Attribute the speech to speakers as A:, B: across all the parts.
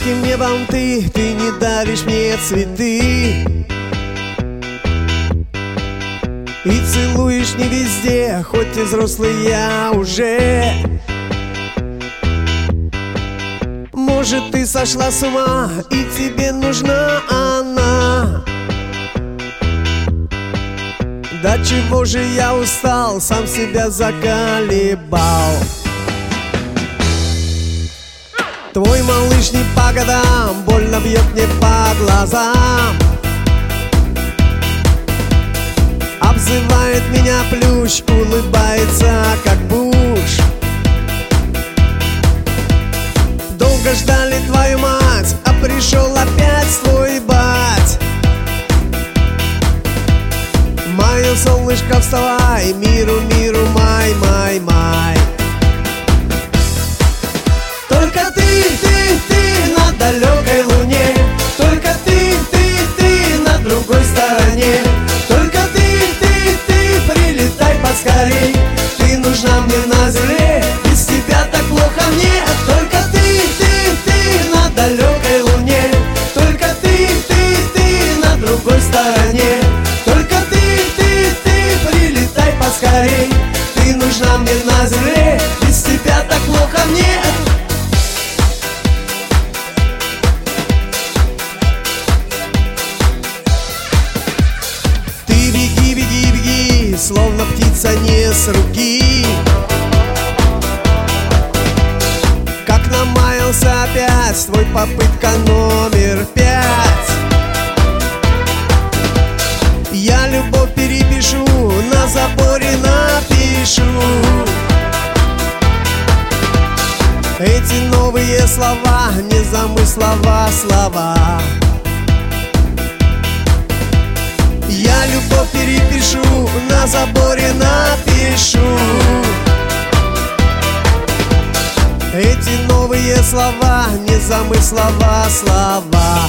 A: июньским небом ты не даришь мне цветы и целуешь не везде, хоть и взрослый я уже. Может, ты сошла с ума и тебе нужна она. Да чего же я устал, сам себя заколебал. Твой малыш не по годам, больно бьет мне по глазам. Обзывает меня плющ, улыбается как Буш. Долго ждали твою мать, а пришел опять твой бать. Мое солнышко, вставай, миру, миру, май, май, май. Только ты на далекой луне, только ты на другой стороне. Только ты прилетай поскорей, ты нужна мне на земле, без тебя так плохо мне. Только ты на далекой луне, только ты на другой стороне. Только ты прилетай поскорей, ты нужна мне на земле, без тебя так плохо мне. Словно птица не с руки, как намаялся опять твой попытка номер 5. Я любовь перепишу, на заборе напишу эти новые слова, незамыслова слова. Я любовь перепишу, на заборе напишу эти новые слова, незамыслова слова.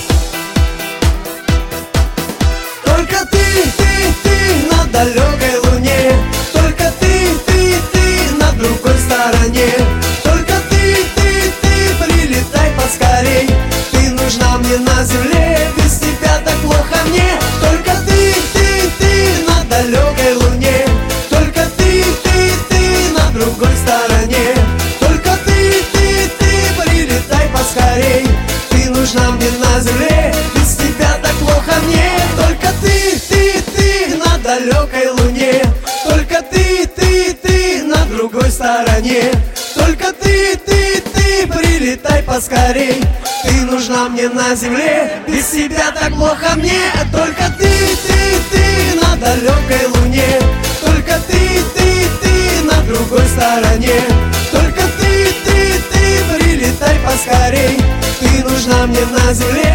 A: Только ты на далекой луне, только ты на другой стороне. Только ты прилетай поскорей, ты нужна мне на земле, без тебя так плохо мне. Только ты на далекой луне, только ты на другой стороне. Только ты прилетай поскорей, ты нужна мне на земле, без тебя так плохо мне. Только ты на далекой луне, только ты на другой стороне. Только ты прилетай поскорей, ты нужна мне на земле, без тебя так плохо мне. Только ты на далекой луне, только ты на другой стороне. Только ты прилетай поскорей, ты нужна мне на земле,